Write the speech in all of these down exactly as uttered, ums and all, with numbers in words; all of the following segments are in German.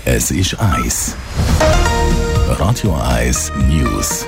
Es ist eins. Radio eins News.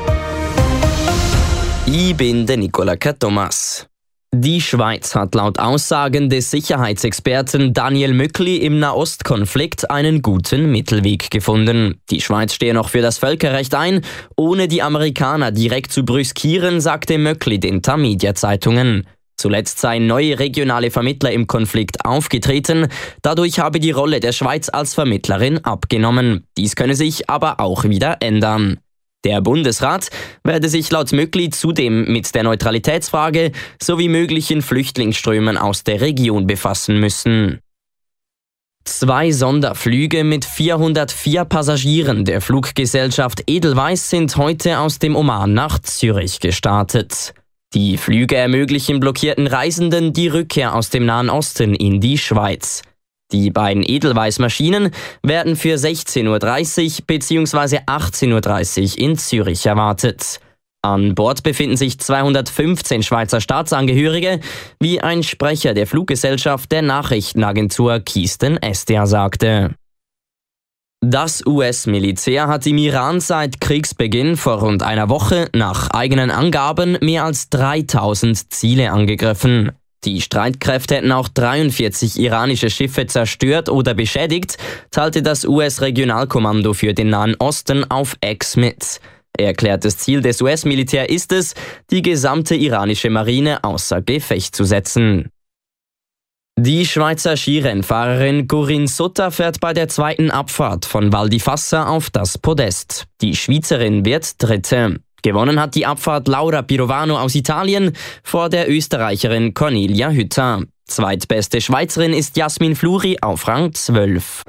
Ich bin der Nicola Thomas. Die Schweiz hat laut Aussagen des Sicherheitsexperten Daniel Mückli im Nahostkonflikt einen guten Mittelweg gefunden. Die Schweiz stehe noch für das Völkerrecht ein, ohne die Amerikaner direkt zu brüskieren, sagte Mückli den Tamedia-Zeitungen. Zuletzt seien neue regionale Vermittler im Konflikt aufgetreten, dadurch habe die Rolle der Schweiz als Vermittlerin abgenommen. Dies könne sich aber auch wieder ändern. Der Bundesrat werde sich laut Mückli zudem mit der Neutralitätsfrage sowie möglichen Flüchtlingsströmen aus der Region befassen müssen. Zwei Sonderflüge mit vierhundertvier Passagieren der Fluggesellschaft Edelweiss sind heute aus dem Oman nach Zürich gestartet. Die Flüge ermöglichen blockierten Reisenden die Rückkehr aus dem Nahen Osten in die Schweiz. Die beiden Edelweiss-Maschinen werden für sechzehn Uhr dreißig bzw. achtzehn Uhr dreißig in Zürich erwartet. An Bord befinden sich zweihundertfünfzehn Schweizer Staatsangehörige, wie ein Sprecher der Fluggesellschaft der Nachrichtenagentur Keystone S D A sagte. Das U S-Militär hat im Iran seit Kriegsbeginn vor rund einer Woche nach eigenen Angaben mehr als dreitausend Ziele angegriffen. Die Streitkräfte hätten auch dreiundvierzig iranische Schiffe zerstört oder beschädigt, teilte das U S-Regionalkommando für den Nahen Osten auf X mit. Erklärtes Ziel des U S-Militärs ist es, die gesamte iranische Marine außer Gefecht zu setzen. Die Schweizer Skirennfahrerin Corinne Sutter fährt bei der zweiten Abfahrt von Val di Fassa auf das Podest. Die Schweizerin wird Dritte. Gewonnen hat die Abfahrt Laura Pirovano aus Italien vor der Österreicherin Cornelia Hütter. Zweitbeste Schweizerin ist Jasmin Fluri auf Rang zwölf.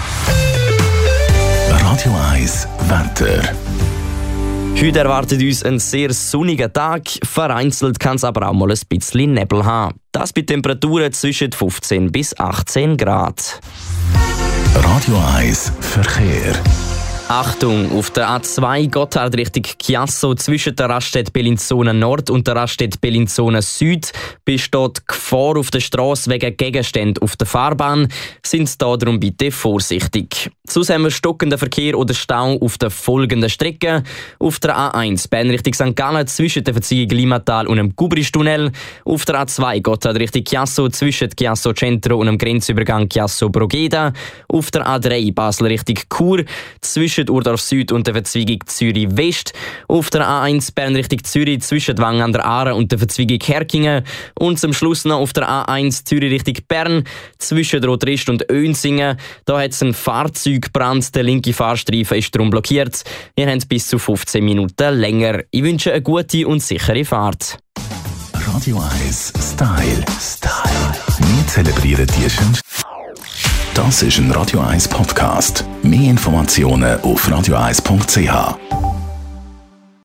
Radio eins Wetter. Heute erwartet uns ein sehr sonniger Tag, vereinzelt kann es aber auch mal ein bisschen Nebel haben. Das bei Temperaturen zwischen fünfzehn bis achtzehn Grad. Radio eins Verkehr. Achtung, auf der A zwei Gotthard Richtung Chiasso zwischen der Raststätte Bellinzona Nord und der Raststätte Bellinzona Süd besteht Gefahr auf der Strasse wegen Gegenständen auf der Fahrbahn. Sind da darum bitte vorsichtig. Sonst haben wir stockenden Verkehr oder Stau auf der folgenden Strecke. Auf der A eins Bern Richtung Sankt Gallen zwischen der Verziehung Limatal und dem Gubristunnel. Auf der A zwei Gotthard Richtung Chiasso zwischen Chiasso Centro und dem Grenzübergang Chiasso Brogeda. Auf der A drei Basel Richtung Chur zwischen Urdorf Süd und der Verzweigung Zürich West, auf der A eins Bern Richtung Zürich zwischen Wang an der Aare und der Verzweigung Herkingen und zum Schluss noch auf der A eins Zürich Richtung Bern zwischen Rotrist und Önsingen. Da hat es einen Fahrzeugbrand, der linke Fahrstreifen ist darum blockiert. Ihr habt bis zu fünfzehn Minuten länger. Ich wünsche eine gute und sichere Fahrt. Radio eins Style. Style. Wir zelebrieren die schönsten. Das ist ein Radio eins Podcast. Mehr Informationen auf radio eins punkt c h.